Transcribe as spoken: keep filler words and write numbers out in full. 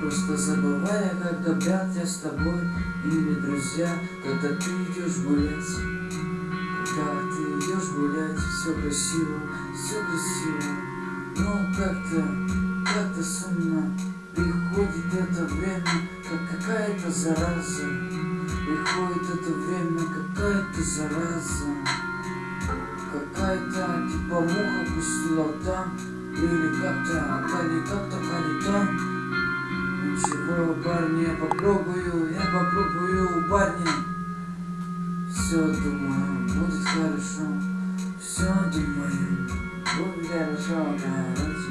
Просто забывая, когда, брат, я с тобой. Или друзья, когда ты идешь гулять. Когда ты идешь гулять, все красиво, все красиво. Но как-то, как-то сумно приходит это время, как какая-то зараза. Приходит это время, какая-то зараза. Какая-то типа муха кусила там. Или как-то, кали, как-то, кали там. Ничего, парни, я попробую, я попробую, парни. Все, думаю, будет хорошо. Все, думаю, будет хорошо, короче.